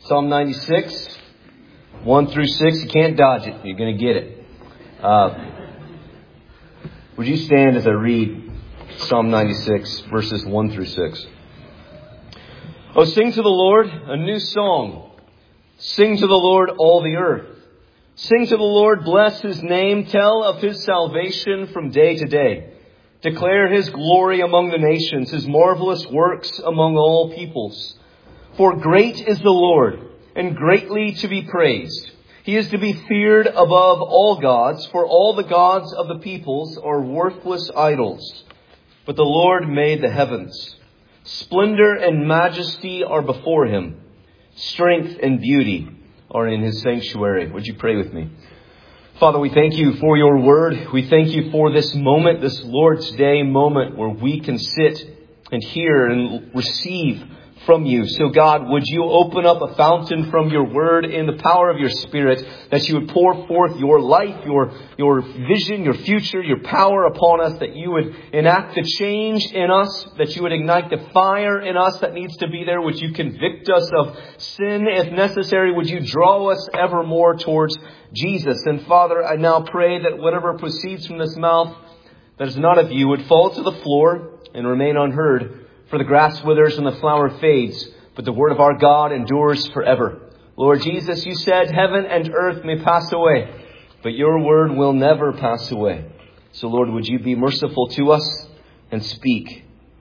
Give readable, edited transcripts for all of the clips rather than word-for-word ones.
Psalm 96, 1 through 6. You can't dodge it. You're going to get it. Would you stand as I read Psalm 96, verses 1 through 6? Oh, sing to the Lord a new song. Sing to the Lord, all the earth. Sing to the Lord, bless His name. Tell of His salvation from day to day. Declare His glory among the nations, His marvelous works among all peoples. For great is the Lord, and greatly to be praised. He is to be feared above all gods, for all the gods of the peoples are worthless idols. But the Lord made the heavens. Splendor and majesty are before Him. Strength and beauty are in His sanctuary. Would you pray with me? Father, we thank You for Your word. We thank You for this moment, this Lord's Day moment where we can sit and hear and receive from You. So God, would You open up a fountain from Your word in the power of Your Spirit, that You would pour forth Your life, Your vision, Your future, Your power upon us, that You would enact the change in us, that You would ignite the fire in us that needs to be there. Would You convict us of sin if necessary? Would You draw us ever more towards Jesus? And Father, I now pray that whatever proceeds from this mouth that is not of You would fall to the floor and remain unheard. For the grass withers and the flower fades, but the word of our God endures forever. Lord Jesus, You said heaven and earth may pass away, but Your word will never pass away. So Lord, would You be merciful to us and speak.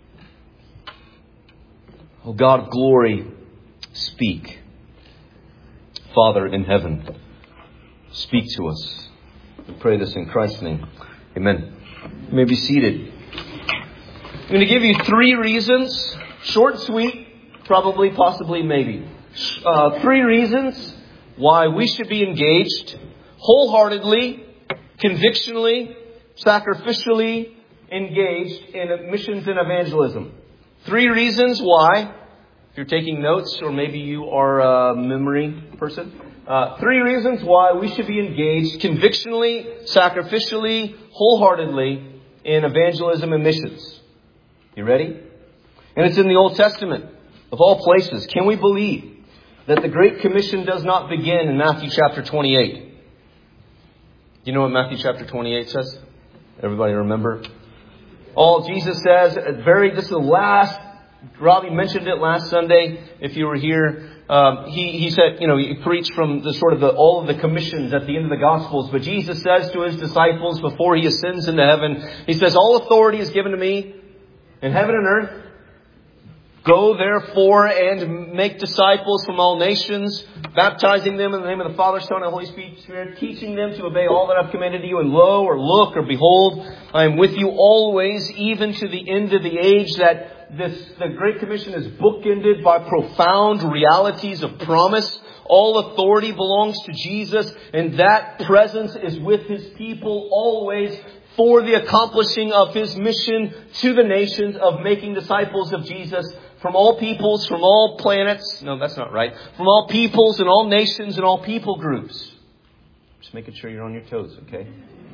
Oh God of glory, speak. Father in heaven, speak to us. We pray this in Christ's name. Amen. You may be seated. I'm going to give you 3 reasons, short and sweet, probably, possibly, maybe. 3 reasons why we should be engaged wholeheartedly, convictionally, sacrificially engaged in missions and evangelism. 3 reasons why, if you're taking notes or maybe you are a memory person, 3 reasons why we should be engaged convictionally, sacrificially, wholeheartedly in evangelism and missions. You ready? And it's in the Old Testament, of all places. Can we believe that the Great Commission does not begin in Matthew chapter 28? You know what Matthew chapter 28 says? Everybody remember? All Jesus says, this is the last, Robbie mentioned it last Sunday, if you were here. He said, he preached from all of the commissions at the end of the Gospels. But Jesus says to His disciples before He ascends into heaven, He says, all authority is given to Me in heaven and earth. Go therefore and make disciples from all nations, baptizing them in the name of the Father, Son, and Holy Spirit, teaching them to obey all that I've commanded you. And lo, or look, or behold, I am with you always, even to the end of the age. That the Great Commission is bookended by profound realities of promise. All authority belongs to Jesus, and that presence is with His people always, for the accomplishing of His mission to the nations of making disciples of Jesus from all peoples, from all planets. No, that's not right. From all peoples and all nations and all people groups. Just making sure you're on your toes, okay?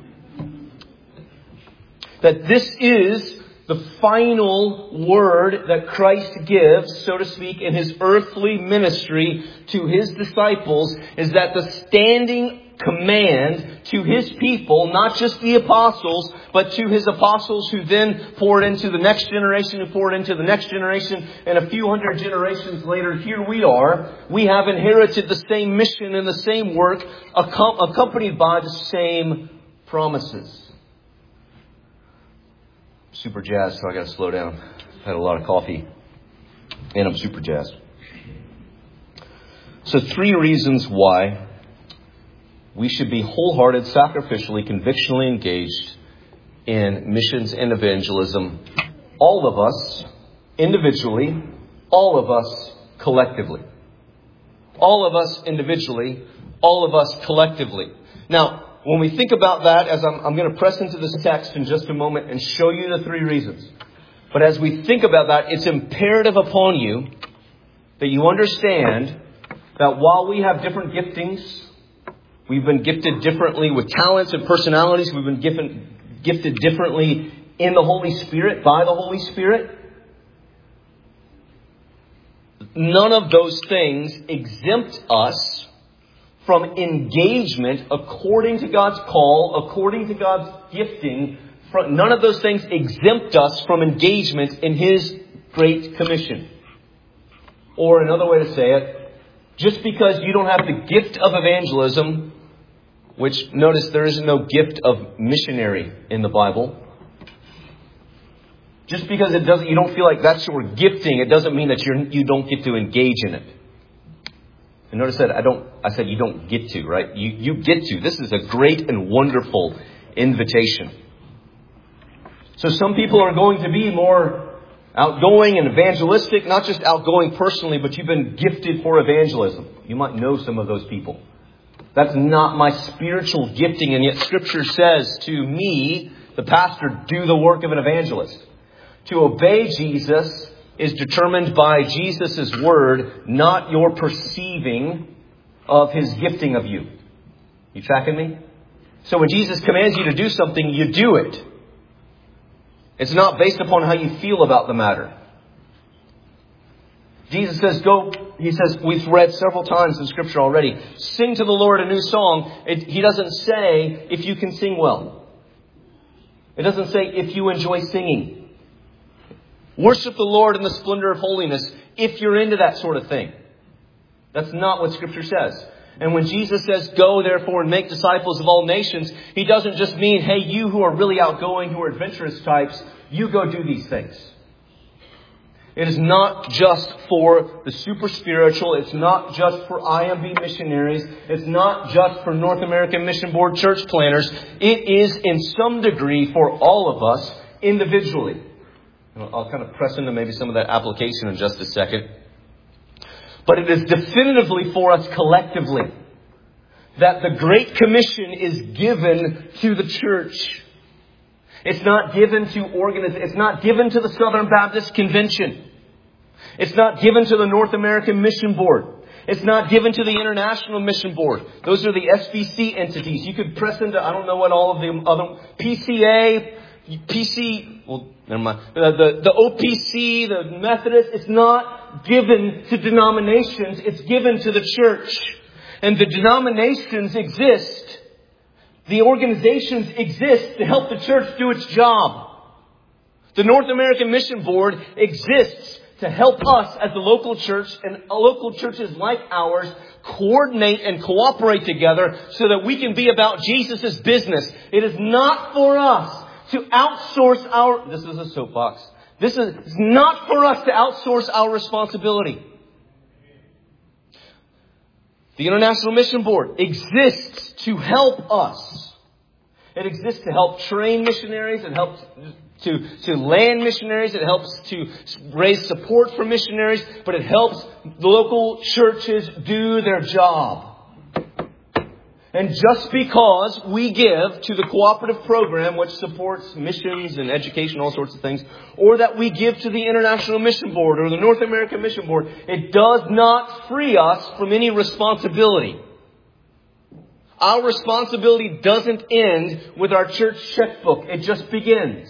That this is the final word that Christ gives, so to speak, in His earthly ministry to His disciples, is that the standing command to His people, not just the apostles, but to His apostles who then poured into the next generation, who poured into the next generation, and a few hundred generations later, here we are. We have inherited the same mission and the same work, accompanied by the same promises. Super jazzed, so I got to slow down. I've had a lot of coffee, and I'm super jazzed. So 3 reasons why we should be wholehearted, sacrificially, convictionally engaged in missions and evangelism. All of us individually, all of us collectively. All of us individually, all of us collectively. Now, when we think about that, as I'm going to press into this text in just a moment and show you the 3 reasons. But as we think about that, it's imperative upon you that you understand that while we have different giftings, we've been gifted differently with talents and personalities. We've been gifted differently in the Holy Spirit, by the Holy Spirit. none of those things exempt us from engagement according to God's call, according to God's gifting. None of those things exempt us from engagement in His Great Commission. Or another way to say it, just because you don't have the gift of evangelism, which notice there is no gift of missionary in the Bible. Just because you don't feel like that's your gifting, it doesn't mean that you don't get to engage in it. And notice that I said you don't get to, right? You get to. This is a great and wonderful invitation. So some people are going to be more outgoing and evangelistic, not just outgoing personally, but you've been gifted for evangelism. You might know some of those people. That's not my spiritual gifting, and yet Scripture says to me, the pastor, do the work of an evangelist. To obey Jesus is determined by Jesus' word, not your perceiving of His gifting of you. You tracking me? So when Jesus commands you to do something, you do it. It's not based upon how you feel about the matter. Jesus says, go. He says, we've read several times in Scripture already, sing to the Lord a new song. He doesn't say if you can sing well. It doesn't say if you enjoy singing. Worship the Lord in the splendor of holiness if you're into that sort of thing. That's not what Scripture says. And when Jesus says, go therefore and make disciples of all nations, He doesn't just mean, hey, you who are really outgoing, who are adventurous types, you go do these things. It is not just for the super spiritual. It's not just for IMB missionaries. It's not just for North American Mission Board church planners. It is in some degree for all of us individually. I'll kind of press into maybe some of that application in just a second. But it is definitively for us collectively that the Great Commission is given to the church. It's not given to it's not given to the Southern Baptist Convention. It's not given to the North American Mission Board. It's not given to the International Mission Board. Those are the SBC entities. You could press into, I don't know what all of the other, PCA, well, never mind. The OPC, the Methodist, it's not given to denominations. It's given to the church. And the denominations exist. The organizations exist to help the church do its job. The North American Mission Board exists to help us as the local church and local churches like ours coordinate and cooperate together so that we can be about Jesus' business. It is not for us to outsource this is a soapbox. This is not for us to outsource our responsibility. The International Mission Board exists to help us. It exists to help train missionaries. It helps to land missionaries. It helps to raise support for missionaries. But it helps the local churches do their job. And just because we give to the cooperative program, which supports missions and education, all sorts of things, or that we give to the International Mission Board or the North American Mission Board, it does not free us from any responsibility. Our responsibility doesn't end with our church checkbook. It just begins.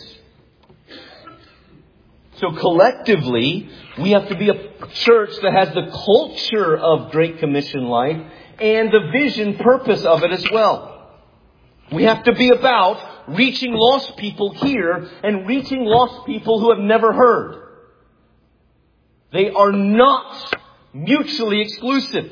So collectively, we have to be a church that has the culture of Great Commission life and the vision purpose of it as well. We have to be about reaching lost people here and reaching lost people who have never heard. They are not mutually exclusive.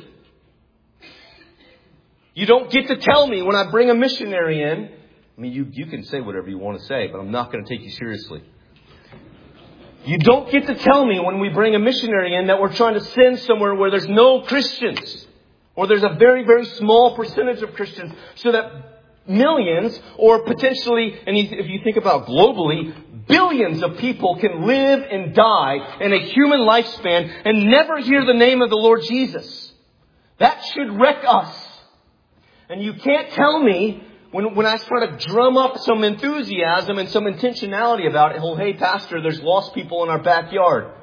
You don't get to tell me when I bring a missionary in. I mean, you can say whatever you want to say, but I'm not going to take you seriously. You don't get to tell me when we bring a missionary in that we're trying to send somewhere where there's no Christians. Or there's a very, very small percentage of Christians so that millions or potentially, and if you think about globally, billions of people can live and die in a human lifespan and never hear the name of the Lord Jesus. That should wreck us. And you can't tell me when I try to drum up some enthusiasm and some intentionality about it, oh, hey, Pastor, there's lost people in our backyard.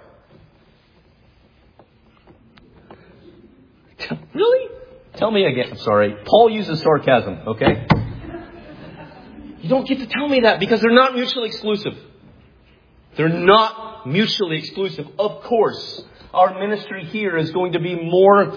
Really? Tell me again. I'm sorry. Paul uses sarcasm, okay? You don't get to tell me that because they're not mutually exclusive. They're not mutually exclusive. Of course, Our ministry here is going to be more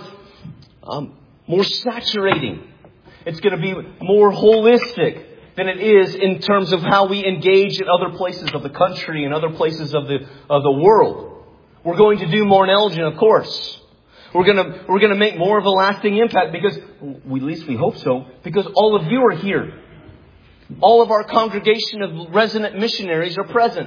saturating. It's going to be more holistic than it is in terms of how we engage in other places of the country and other places of the world. We're going to do more in Elgin, of course. We're going to make more of a lasting impact because, at least we hope so, because all of you are here. All of our congregation of resident missionaries are present.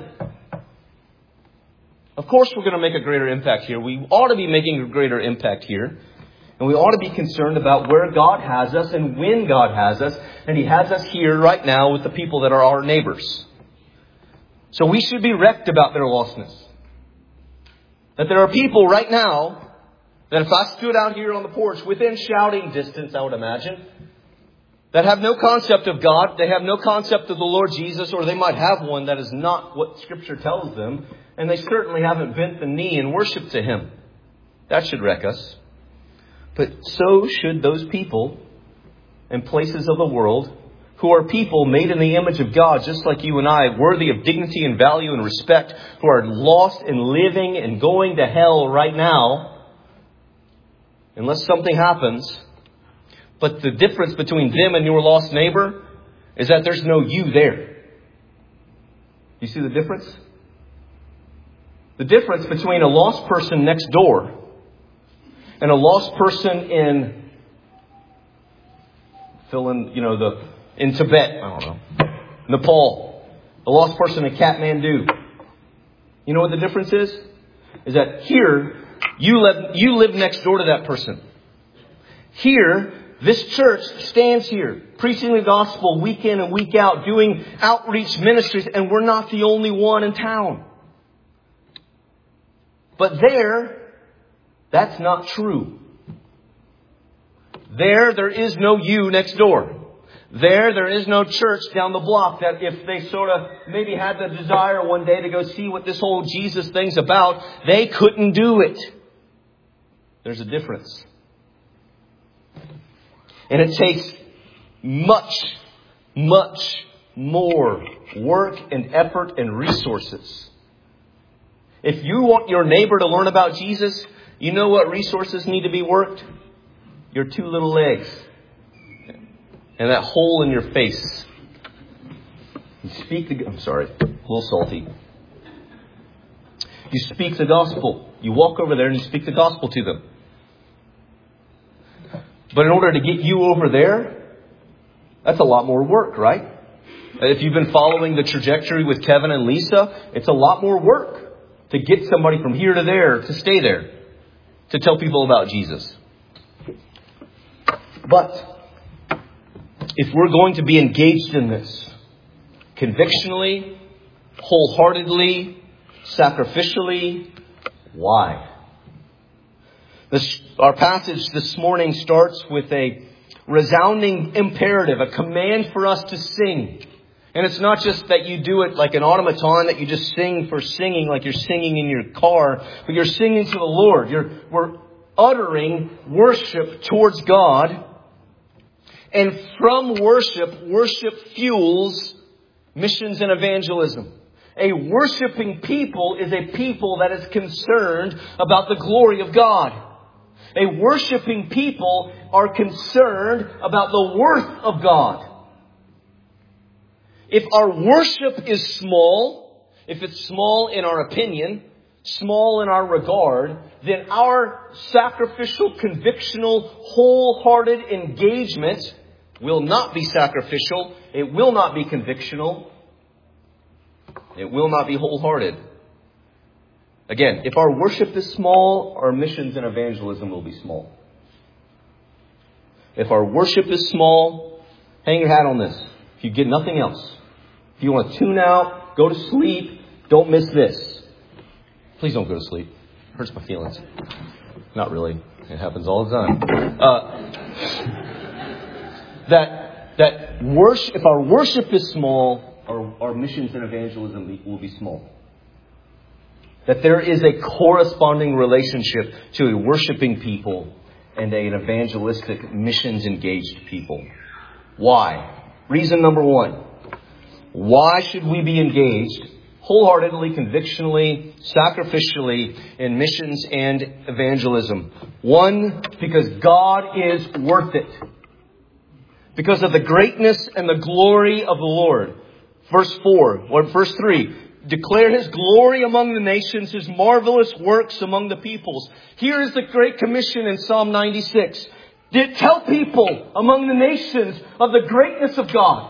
Of course we're going to make a greater impact here. We ought to be making a greater impact here. And we ought to be concerned about where God has us and when God has us. And He has us here right now with the people that are our neighbors. So we should be wrecked about their lostness. That there are people right now that if I stood out here on the porch within shouting distance, I would imagine, that have no concept of God, they have no concept of the Lord Jesus, or they might have one that is not what Scripture tells them, and they certainly haven't bent the knee in worship to Him. That should wreck us. But so should those people and places of the world who are people made in the image of God, just like you and I, worthy of dignity and value and respect, who are lost and living and going to hell right now, unless something happens. But the difference between them and your lost neighbor is that there's no you there. You see the difference? The difference between a lost person next door and a lost person in Tibet, I don't know, Nepal, a lost person in Kathmandu. You know what the difference is? Is that here, you live next door to that person. Here, this church stands here, preaching the gospel week in and week out, doing outreach ministries, and we're not the only one in town. But there, that's not true. There is no you next door. There is no church down the block that if they sort of maybe had the desire one day to go see what this whole Jesus thing's about, they couldn't do it. There's a difference. And it takes much, much more work and effort and resources. If you want your neighbor to learn about Jesus, you know what resources need to be worked? Your two little legs. And that hole in your face. I'm sorry, a little salty. You speak the gospel. You walk over there and you speak the gospel to them. But in order to get you over there, that's a lot more work, right? If you've been following the trajectory with Kevin and Lisa, it's a lot more work to get somebody from here to there, to stay there, to tell people about Jesus. But if we're going to be engaged in this convictionally, wholeheartedly, sacrificially, why? Our passage this morning starts with a resounding imperative, a command for us to sing. And it's not just that you do it like an automaton, that you just sing for singing, like you're singing in your car, but you're singing to the Lord. We're uttering worship towards God. And from worship fuels missions and evangelism. A worshiping people is a people that is concerned about the glory of God. A worshiping people are concerned about the worth of God. If our worship is small, if it's small in our opinion, small in our regard, then our sacrificial, convictional, wholehearted engagement will not be sacrificial. It will not be convictional. It will not be wholehearted. Again, if our worship is small, our missions and evangelism will be small. If our worship is small, hang your hat on this. If you get nothing else, if you want to tune out, go to sleep, don't miss this. Please don't go to sleep. It hurts my feelings. Not really. It happens all the time. If our worship is small, our missions and evangelism will be small. That there is a corresponding relationship to a worshiping people and an evangelistic, missions-engaged people. Why? Reason number one. Why should we be engaged wholeheartedly, convictionally, sacrificially in missions and evangelism. One, because God is worth it. Because of the greatness and the glory of the Lord. Verse 3. Declare His glory among the nations, His marvelous works among the peoples. Here is the Great Commission in Psalm 96. Tell people among the nations of the greatness of God.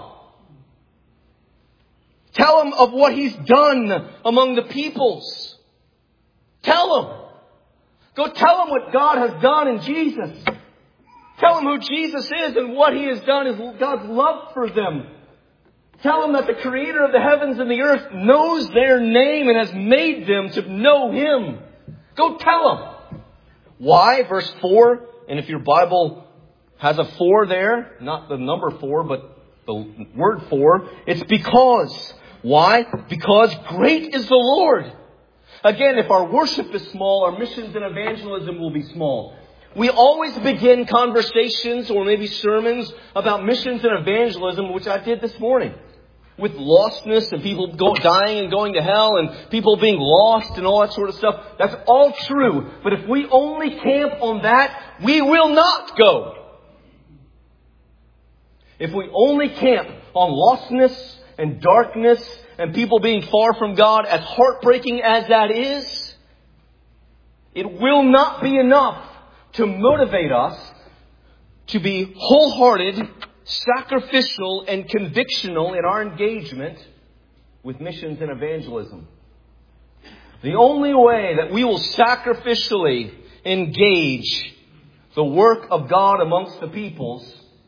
Tell them of what He's done among the peoples. Tell them. Go tell them what God has done in Jesus. Tell them who Jesus is and what He has done is God's love for them. Tell them that the Creator of the heavens and the earth knows their name and has made them to know Him. Go tell them. Why? Verse 4. And if your Bible has a 4 there, not the number 4, but the word 4, it's because. Why? Because great is the Lord. Again, if our worship is small, our missions and evangelism will be small. We always begin conversations or maybe sermons about missions and evangelism, which I did this morning, with lostness and people dying and going to hell and people being lost and all that sort of stuff. That's all true. But if we only camp on that, we will not go. If we only camp on lostness and darkness and people being far from God, as heartbreaking as that is, it will not be enough to motivate us to be wholehearted, sacrificial, and convictional in our engagement with missions and evangelism. The only way that we will sacrificially engage the work of God amongst the peoples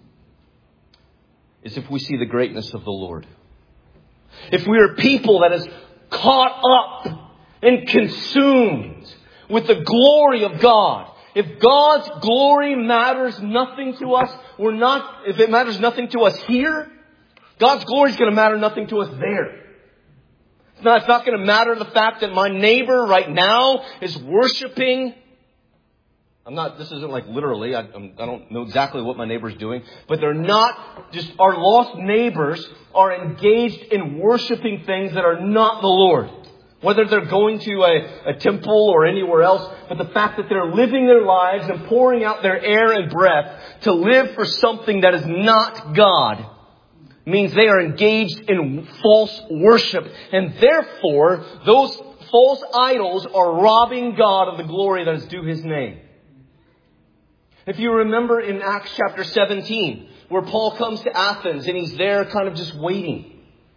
is if we see the greatness of the Lord. If we are people that is caught up and consumed with the glory of God. If God's glory matters nothing to us, if it matters nothing to us here, God's glory is going to matter nothing to us there. It's not going to matter the fact that my neighbor right now is worshiping. This isn't like literally, I don't know exactly what my neighbor's doing, but they're not just, our lost neighbors are engaged in worshiping things that are not the Lord. Whether they're going to a temple or anywhere else, but the fact that they're living their lives and pouring out their air and breath to live for something that is not God means they are engaged in false worship. And therefore, those false idols are robbing God of the glory that is due His name. If you remember in Acts chapter 17, where Paul comes to Athens and he's there kind of just waiting.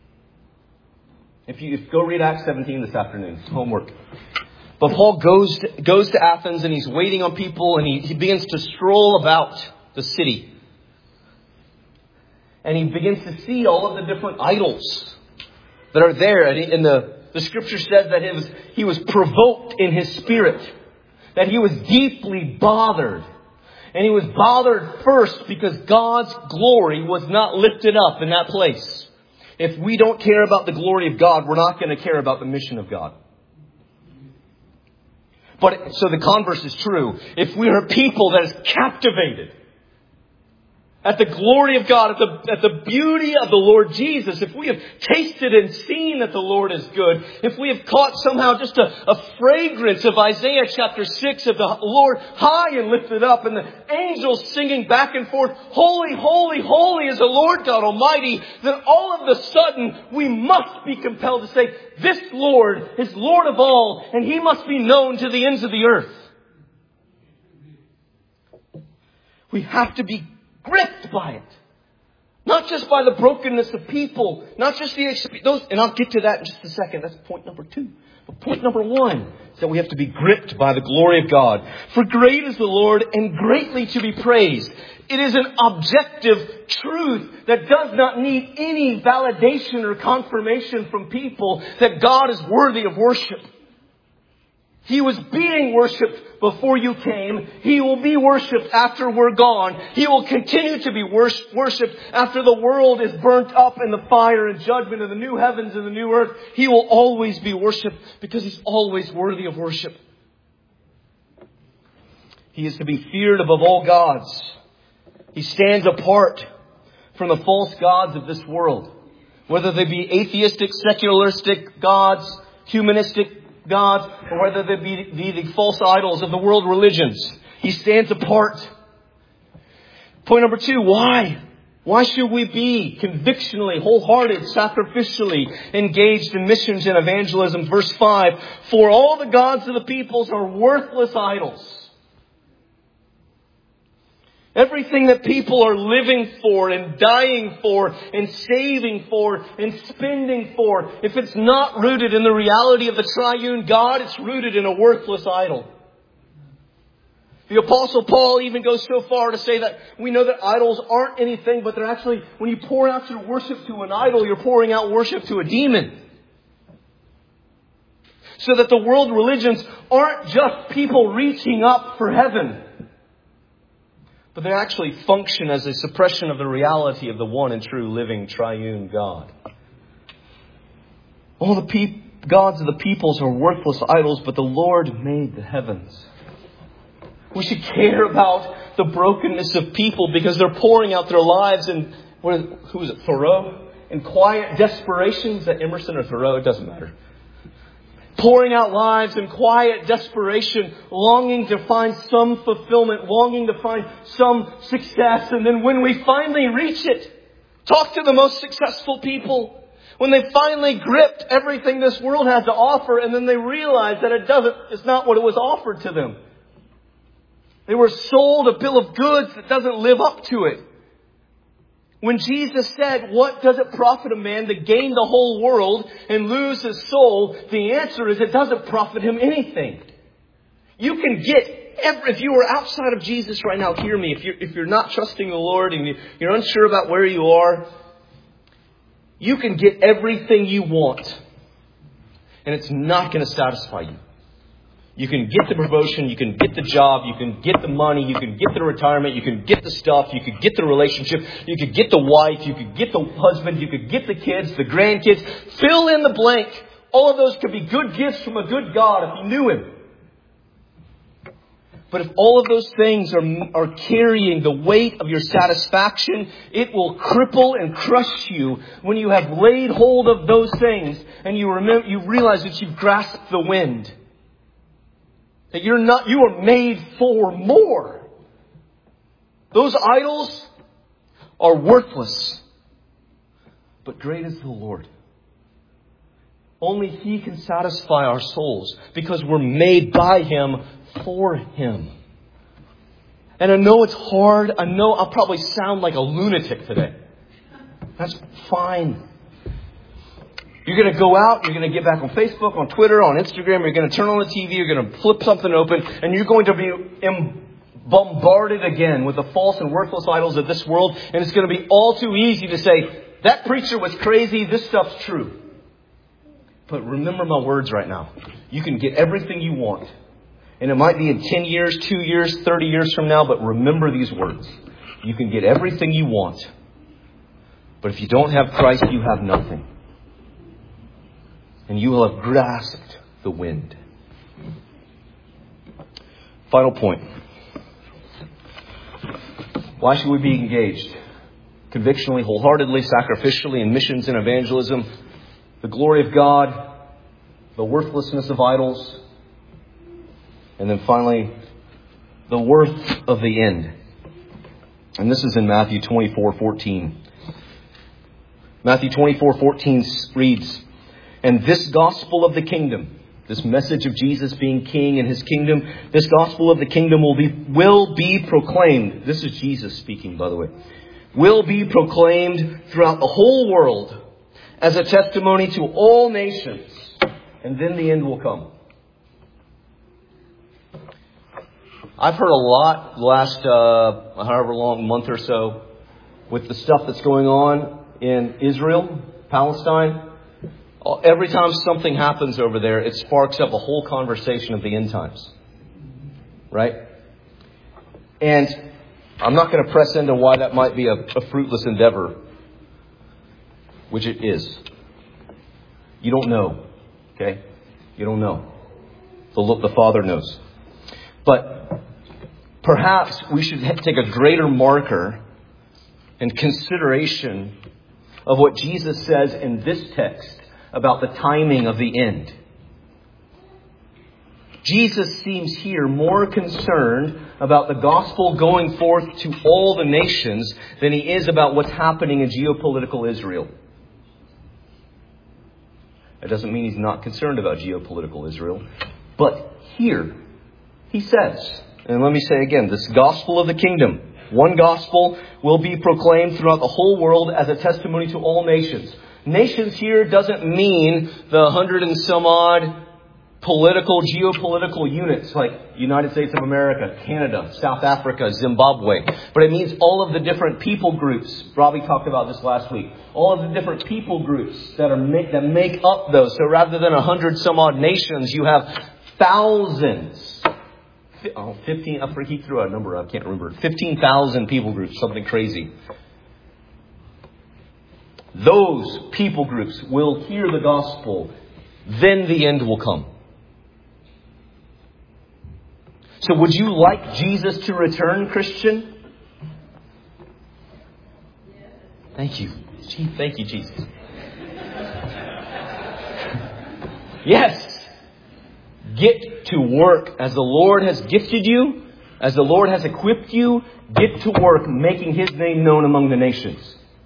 If you go read Acts 17 this afternoon, it's homework. But Paul goes to Athens and he's waiting on people and he begins to stroll about the city. And he begins to see all of the different idols that are there. And the scripture says that he was provoked in his spirit. That he was deeply bothered. And he was bothered first because God's glory was not lifted up in that place. If we don't care about the glory of God, we're not going to care about the mission of God. But so the converse is true. If we are people that is captivated at the glory of God, at the beauty of the Lord Jesus, if we have tasted and seen that the Lord is good, if we have caught somehow just a fragrance of Isaiah chapter 6 of the Lord high and lifted up and the angels singing back and forth, holy, holy, holy is the Lord God Almighty, then all of a sudden we must be compelled to say, this Lord is Lord of all and He must be known to the ends of the earth. We have to be gripped by it. Not just by the brokenness of people. Not just those, and I'll get to that in just a second. That's point number 2. But point number 1 is that we have to be gripped by the glory of God. For great is the Lord and greatly to be praised. It is an objective truth that does not need any validation or confirmation from people that God is worthy of worship. He was being worshipped before you came. He will be worshipped after we're gone. He will continue to be worshipped after the world is burnt up in the fire and judgment of the new heavens and the new earth. He will always be worshipped because He's always worthy of worship. He is to be feared above all gods. He stands apart from the false gods of this world. Whether they be atheistic, secularistic gods, humanistic gods, or whether they be the false idols of the world religions. He stands apart. Point number 2, why? Why should we be convictionally, wholehearted, sacrificially engaged in missions and evangelism? Verse 5, for all the gods of the peoples are worthless idols. Everything that people are living for and dying for and saving for and spending for, if it's not rooted in the reality of the triune God, it's rooted in a worthless idol. The Apostle Paul even goes so far to say that we know that idols aren't anything, but they're actually, when you pour out your worship to an idol, you're pouring out worship to a demon. So that the world religions aren't just people reaching up for heaven, but they actually function as a suppression of the reality of the one and true living triune God. All the gods of the peoples are worthless idols, but the Lord made the heavens. We should care about the brokenness of people because they're pouring out their lives in, who is it, Thoreau? In quiet desperation. Is that Emerson or Thoreau? It doesn't matter. Pouring out lives in quiet desperation, longing to find some fulfillment, longing to find some success. And then when we finally reach it, talk to the most successful people. When they finally gripped everything this world has to offer, and then they realize that it's not what it was offered to them. They were sold a bill of goods that doesn't live up to it. When Jesus said, what does it profit a man to gain the whole world and lose his soul? The answer is it doesn't profit him anything. You can get if you are outside of Jesus right now, hear me. If you're not trusting the Lord and you're unsure about where you are, you can get everything you want. And it's not going to satisfy you. You can get the promotion, you can get the job, you can get the money, you can get the retirement, you can get the stuff, you could get the relationship, you could get the wife, you could get the husband, you could get the kids, the grandkids. Fill in the blank. All of those could be good gifts from a good God if you knew Him. But if all of those things are carrying the weight of your satisfaction, it will cripple and crush you when you have laid hold of those things and you realize that you've grasped the wind. That you are made for more. Those idols are worthless. But great is the Lord. Only He can satisfy our souls because we're made by Him for Him. And I know it's hard. I know I'll probably sound like a lunatic today. That's fine. You're going to go out, you're going to get back on Facebook, on Twitter, on Instagram, you're going to turn on the TV, you're going to flip something open, and you're going to be bombarded again with the false and worthless idols of this world. And it's going to be all too easy to say, that preacher was crazy, this stuff's true. But remember my words right now. You can get everything you want. And it might be in 10 years, 2 years, 30 years from now, but remember these words. You can get everything you want. But if you don't have Christ, you have nothing. And you will have grasped the wind. Final point. Why should we be engaged? Convictionally, wholeheartedly, sacrificially in missions and evangelism. The glory of God. The worthlessness of idols. And then finally, the worth of the end. And this is in Matthew 24:14. Matthew 24:14 reads, and this gospel of the kingdom, this message of Jesus being king and His kingdom, this gospel of the kingdom will be proclaimed. This is Jesus speaking, by the way. Will be proclaimed throughout the whole world as a testimony to all nations. And then the end will come. I've heard a lot the last however long, month or so, with the stuff that's going on in Israel, Palestine. Every time something happens over there, it sparks up a whole conversation of the end times. Right? And I'm not going to press into why that might be a fruitless endeavor, which it is. You don't know. Okay? You don't know. The Father knows. But perhaps we should take a greater marker and consideration of what Jesus says in this text about the timing of the end. Jesus seems here more concerned about the gospel going forth to all the nations than he is about what's happening in geopolitical Israel. That doesn't mean he's not concerned about geopolitical Israel. But here, he says, and let me say again, this gospel of the kingdom, one gospel, will be proclaimed throughout the whole world as a testimony to all nations. Nations here doesn't mean the 100 and some odd geopolitical units like United States of America, Canada, South Africa, Zimbabwe. But it means all of the different people groups. Robbie talked about this last week. All of the different people groups that make up those. So rather than 100 some odd nations, you have thousands. 15, he threw a number, I can't remember. 15,000 people groups, something crazy. Those people groups will hear the gospel. Then the end will come. So would you like Jesus to return, Christian? Thank you. Thank you, Jesus. Yes. Get to work as the Lord has gifted you, as the Lord has equipped you. Get to work making His name known among the nations.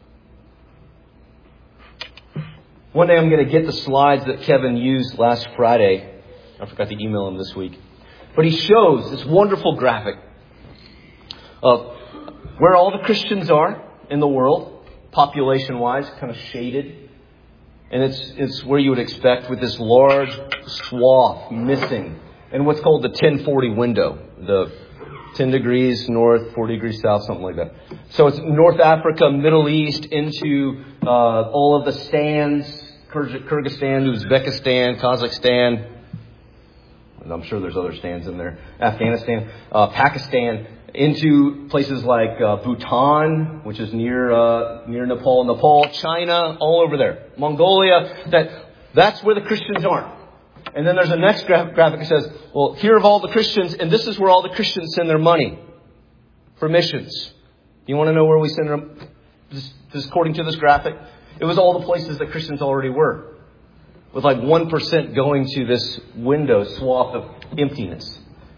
One day I'm going to get the slides that Kevin used last Friday. I forgot to email him this week. But he shows this wonderful graphic of where all the Christians are in the world, population-wise, kind of shaded. And it's where you would expect, with this large swath missing. And what's called the 1040 window. The 10 degrees north, 40 degrees south, something like that. So it's North Africa, Middle East, into all of the stands. Kyrgyzstan, Uzbekistan, Kazakhstan. And I'm sure there's other stands in there. Afghanistan, Pakistan, into places like Bhutan, which is near Nepal, China, all over there. Mongolia, that's where the Christians aren't. And then there's a next graphic that says, well, here are all the Christians, and this is where all the Christians send their money for missions. You want to know where we send them? This according to this graphic, it was all the places that Christians already were. With like 1% going to this window swath of emptiness.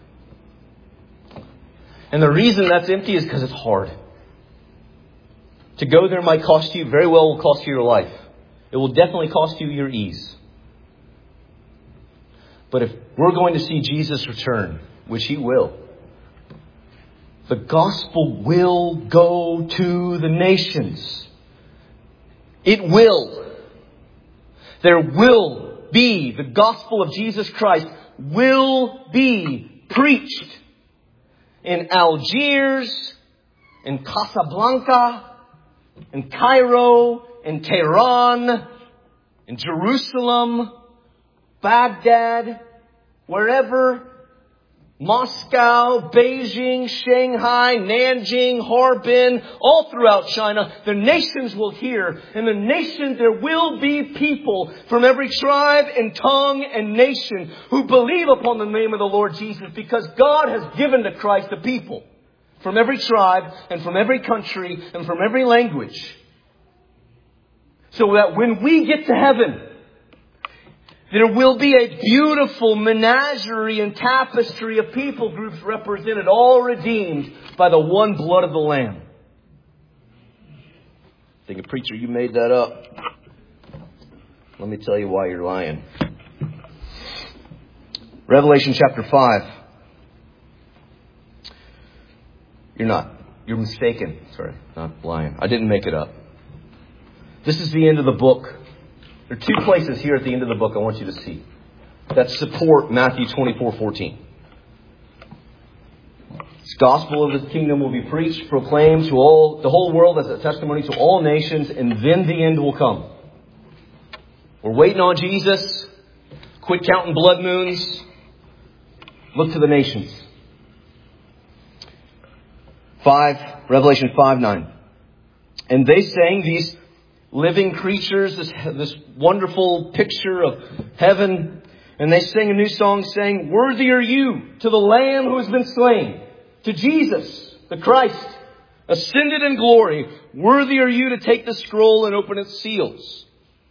And the reason that's empty is because it's hard. To go there might cost you, very well will cost you your life. It will definitely cost you your ease. But if we're going to see Jesus return, which He will, the gospel will go to the nations. It will. There will be, the gospel of Jesus Christ will be preached in Algiers, in Casablanca, in Cairo, in Tehran, in Jerusalem, Baghdad, wherever, Moscow, Beijing, Shanghai, Nanjing, Harbin, all throughout China, the nations will hear. In the nation there will be people from every tribe and tongue and nation who believe upon the name of the Lord Jesus, because God has given to Christ a people from every tribe and from every country and from every language. So that when we get to heaven, there will be a beautiful menagerie and tapestry of people groups represented, all redeemed by the one blood of the Lamb. Think, preacher, you made that up. Let me tell you why you're lying. Revelation chapter 5. You're not. You're mistaken. Sorry, not lying. I didn't make it up. This is the end of the book. There are two places here at the end of the book I want you to see that support Matthew 24:14. This gospel of the kingdom will be preached, proclaimed to the whole world as a testimony to all nations, and then the end will come. We're waiting on Jesus. Quit counting blood moons. Look to the nations. Revelation 5:9. And they sang, these living creatures, this wonderful picture of heaven. And they sang a new song saying, "Worthy are you to the Lamb who has been slain, to Jesus, the Christ, ascended in glory, worthy are you to take the scroll and open its seals.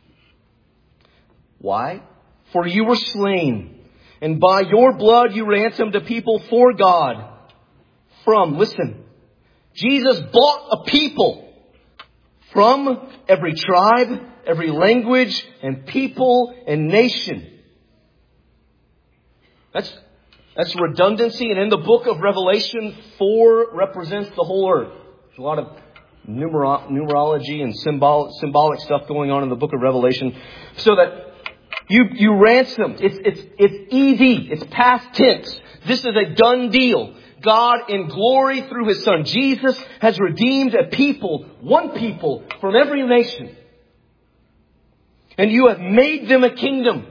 Why? For you were slain, and by your blood you ransomed a people for God. Jesus bought a people from every tribe, every language, and people and nation. That's redundancy. And in the book of Revelation, 4 represents the whole earth. There's a lot of numerology and symbolic stuff going on in the book of Revelation. So that you ransomed. It's easy. It's past tense. This is a done deal. God in glory through His Son Jesus has redeemed a people, one people from every nation. And you have made them a kingdom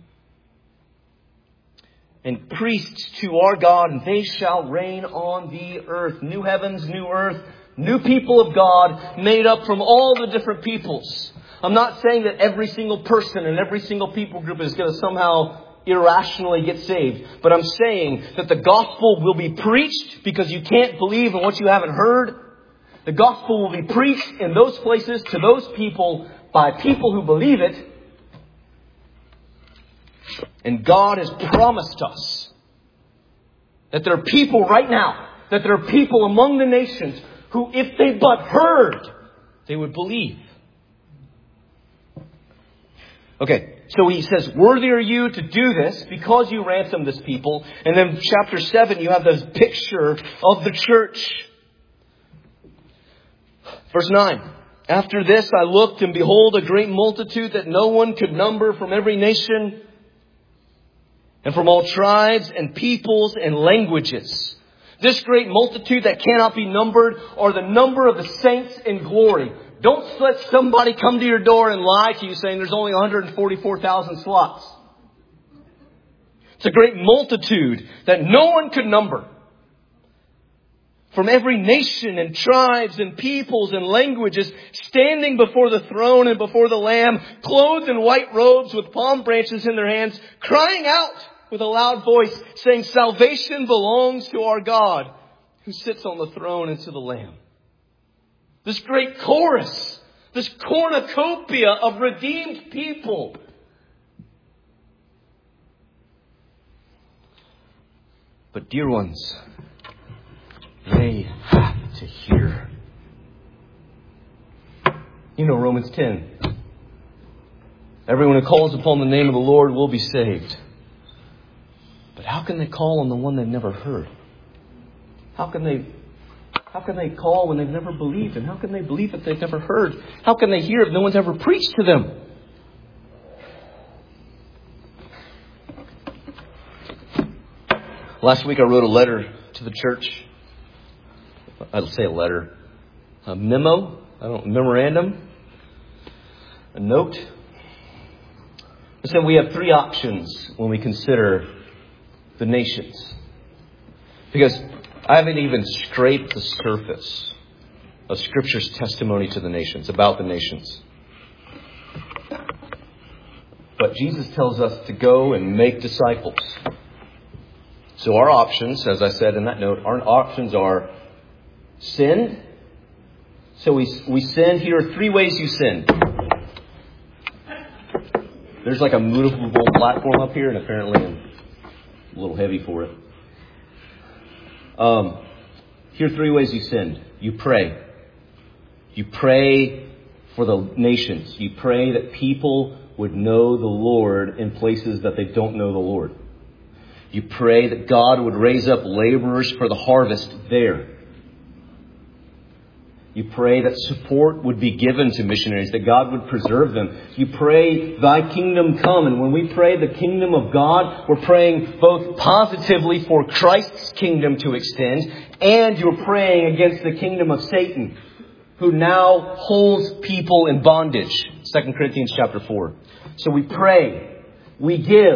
and priests to our God, and they shall reign on the earth. New heavens, new earth, new people of God made up from all the different peoples. I'm not saying that every single person and every single people group is going to somehow irrationally get saved. But I'm saying that the gospel will be preached because you can't believe in what you haven't heard. The gospel will be preached in those places to those people by people who believe it. And God has promised us that there are people right now, that there are people among the nations who, if they but heard, they would believe. Okay, so He says, worthy are you to do this because you ransomed this people. And then chapter 7, you have this picture of the church. Verse 9. After this I looked, and behold, a great multitude that no one could number, from every nation and from all tribes and peoples and languages. This great multitude that cannot be numbered are the number of the saints in glory. Don't let somebody come to your door and lie to you saying there's only 144,000 slots. It's a great multitude that no one could number. From every nation and tribes and peoples and languages, standing before the throne and before the Lamb, clothed in white robes with palm branches in their hands, crying out with a loud voice, saying, salvation belongs to our God who sits on the throne and to the Lamb. This great chorus, this cornucopia of redeemed people. But dear ones, they have to hear. You know Romans 10. Everyone who calls upon the name of the Lord will be saved. But how can they call on the one they've never heard? How can they call when they've never believed? And how can they believe if they've never heard? How can they hear if no one's ever preached to them? Last week I wrote a letter to the church. I'll say a letter. A memo. Memorandum. A note. I said we have 3 options when we consider the nations. Because I haven't even scraped the surface of Scripture's testimony to the nations, about the nations. But Jesus tells us to go and make disciples. So our options, as I said in that note, our options are sin. So we sin. Here are 3 ways you sin. There's like a movable platform up here, and apparently I'm a little heavy for it. Here are 3 ways you sin. You pray. You pray for the nations. You pray that people would know the Lord in places that they don't know the Lord. You pray that God would raise up laborers for the harvest there. You pray that support would be given to missionaries, that God would preserve them. You pray, thy kingdom come. And when we pray the kingdom of God, we're praying both positively for Christ's kingdom to extend, and you're praying against the kingdom of Satan, who now holds people in bondage. 2 Corinthians chapter 4. So we pray, we give.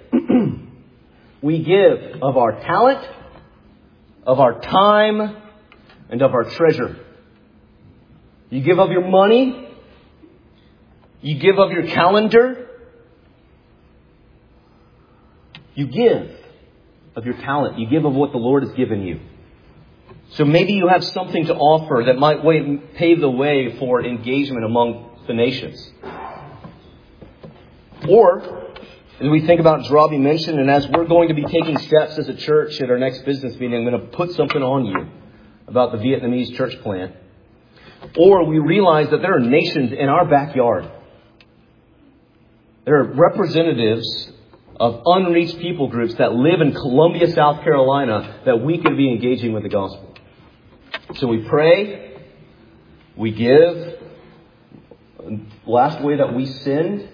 We give of our talent, of our time, and of our treasure. You give of your money. You give of your calendar. You give of your talent. You give of what the Lord has given you. So maybe you have something to offer that might pave the way for engagement among the nations. Or, as we think about Robbie mentioned, and as we're going to be taking steps as a church at our next business meeting, I'm going to put something on you about the Vietnamese church plant. Or we realize that there are nations in our backyard. There are representatives of unreached people groups that live in Columbia, South Carolina, that we could be engaging with the gospel. So we pray, we give. Last way that we send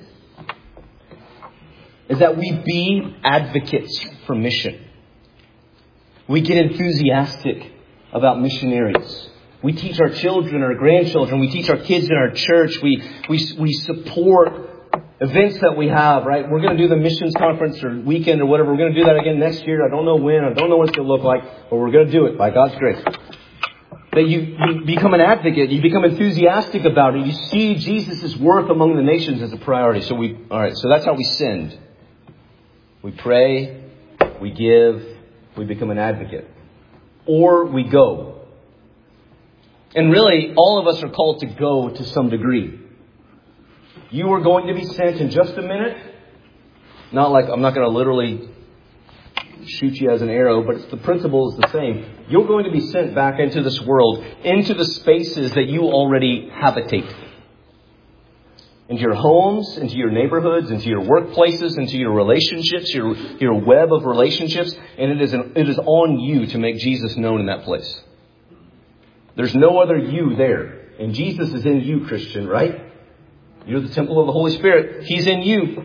is that we be advocates for mission. We get enthusiastic about missionaries. We teach our children, our grandchildren. We teach our kids in our church. We support events that we have, right? We're going to do the missions conference or weekend or whatever. We're going to do that again next year. I don't know when. I don't know what it's going to look like. But we're going to do it by God's grace. That you become an advocate. You become enthusiastic about it. You see Jesus' worth among the nations as a priority. So that's how we send. We pray. We give. We become an advocate. Or we go. And really, all of us are called to go to some degree. You are going to be sent in just a minute. Not like I'm not going to literally shoot you as an arrow, but the principle is the same. You're going to be sent back into this world, into the spaces that you already habitate. Into your homes, into your neighborhoods, into your workplaces, into your relationships, your web of relationships. And it is on you to make Jesus known in that place. There's no other you there. And Jesus is in you, Christian, right? You're the temple of the Holy Spirit. He's in you.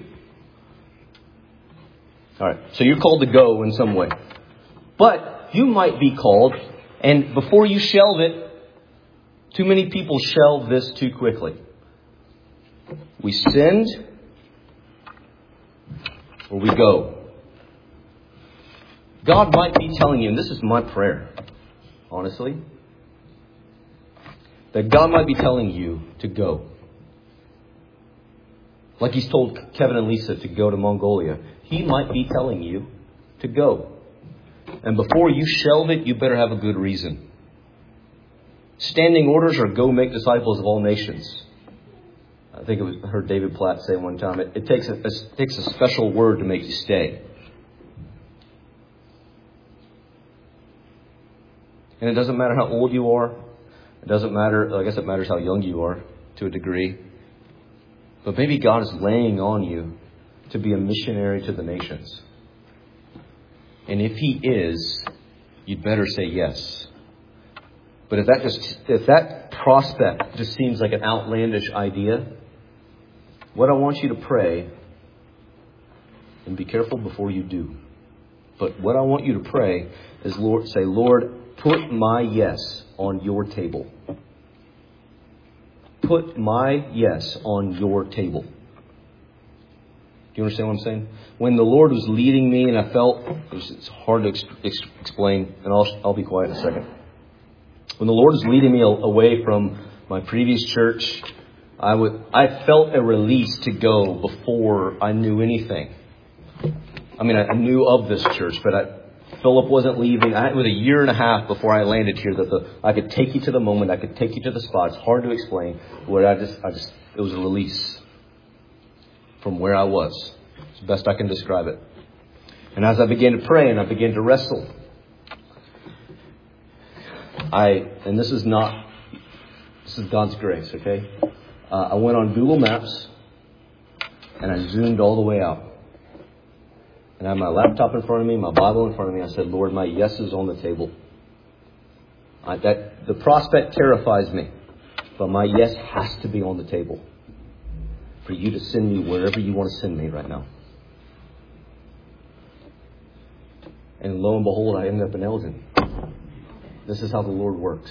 All right. So you're called to go in some way. But you might be called, and before you shelve it, too many people shelve this too quickly. We send or we go. God might be telling you, and this is my prayer, honestly, that God might be telling you to go. Like He's told Kevin and Lisa to go to Mongolia. He might be telling you to go. And before you shelve it, you better have a good reason. Standing orders are go make disciples of all nations. I think I heard David Platt say one time, it takes a special word to make you stay. And it doesn't matter how old you are. It doesn't matter, I guess it matters how young you are to a degree. But maybe God is laying on you to be a missionary to the nations. And if He is, you'd better say yes. But if that prospect just seems like an outlandish idea, what I want you to pray, and be careful before you do, but what I want you to pray is say, Lord, put my yes on your table. Put my yes on your table. Do you understand what I'm saying? When the Lord was leading me and I felt, it's hard to explain, and I'll be quiet in a second. When the Lord was leading me away from my previous church, I felt a release to go before I knew anything. I mean, I knew of this church, but Philip wasn't leaving. It was a year and a half before I landed here that I could take you to the moment. I could take you to the spot. It's hard to explain. It was a release from where I was. It's the best I can describe it. And as I began to pray and I began to wrestle, and this is God's grace, okay? I went on Google Maps and I zoomed all the way out. And I had my laptop in front of me, my Bible in front of me. I said, Lord, my yes is on the table. The prospect terrifies me, but my yes has to be on the table for you to send me wherever you want to send me right now. And lo and behold, I ended up in Elgin. This is how the Lord works.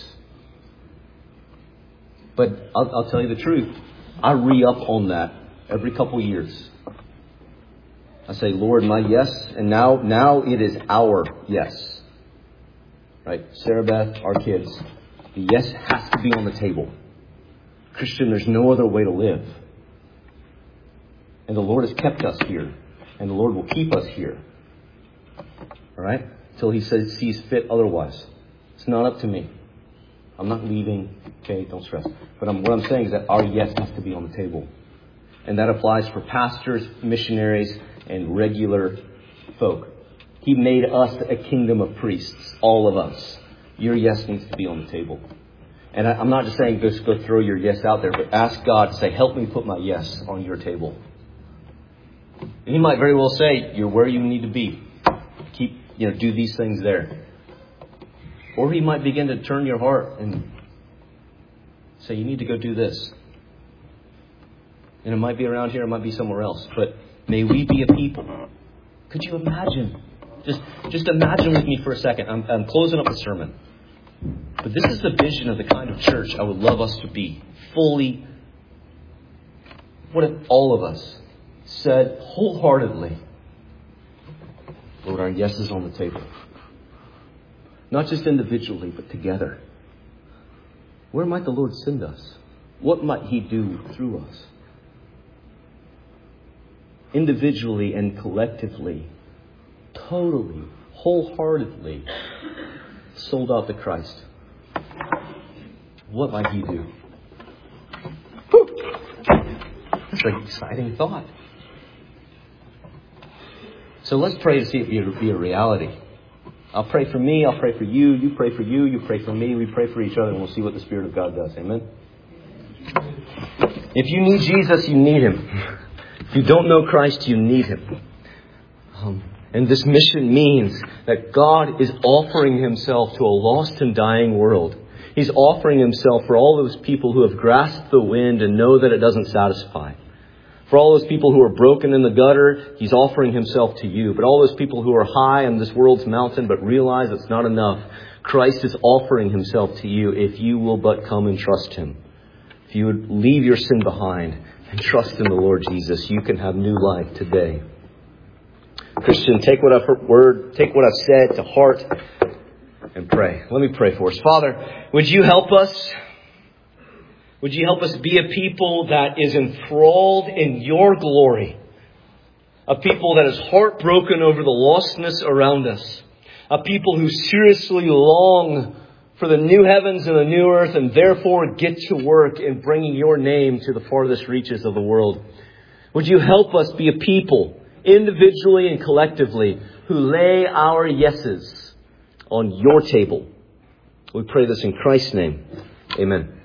But I'll tell you the truth. I re-up on that every couple years. I say, Lord, my yes, and now it is our yes. Right? Sarah Beth, our kids. The yes has to be on the table. Christian, there's no other way to live. And the Lord has kept us here. And the Lord will keep us here. All right? Till He sees fit otherwise. It's not up to me. I'm not leaving. Okay, don't stress. But what I'm saying is that our yes has to be on the table. And that applies for pastors, missionaries, and regular folk. He made us a kingdom of priests, all of us. Your yes needs to be on the table. And I'm not just saying just go throw your yes out there, but ask God to say, help me put my yes on your table. And He might very well say, you're where you need to be. Do these things there. Or He might begin to turn your heart and say, you need to go do this. And it might be around here, it might be somewhere else. But may we be a people. Could you imagine? Just imagine with me for a second. I'm closing up the sermon. But this is the vision of the kind of church I would love us to be. Fully. What if all of us said wholeheartedly, Lord, our yes is on the table. Not just individually, but together. Where might the Lord send us? What might He do through us? Individually and collectively, totally, wholeheartedly sold out to Christ. What might He do? Whew. That's an exciting thought. So let's pray to see it be a reality. I'll pray for me. I'll pray for you. You pray for you. You pray for me. We pray for each other, and we'll see what the Spirit of God does. Amen? If you need Jesus, you need Him. If you don't know Christ, you need Him. And this mission means that God is offering Himself to a lost and dying world. He's offering Himself for all those people who have grasped the wind and know that it doesn't satisfy. For all those people who are broken in the gutter, He's offering Himself to you. But all those people who are high on this world's mountain but realize it's not enough, Christ is offering Himself to you if you will but come and trust Him. If you would leave your sin behind and trust in the Lord Jesus, you can have new life today. Christian, take what I've said to heart and pray. Let me pray for us. Father, would you help us? Would you help us be a people that is enthralled in your glory? A people that is heartbroken over the lostness around us. A people who seriously long for the new heavens and the new earth and therefore get to work in bringing your name to the farthest reaches of the world. Would you help us be a people, individually and collectively, who lay our yeses on your table? We pray this in Christ's name. Amen.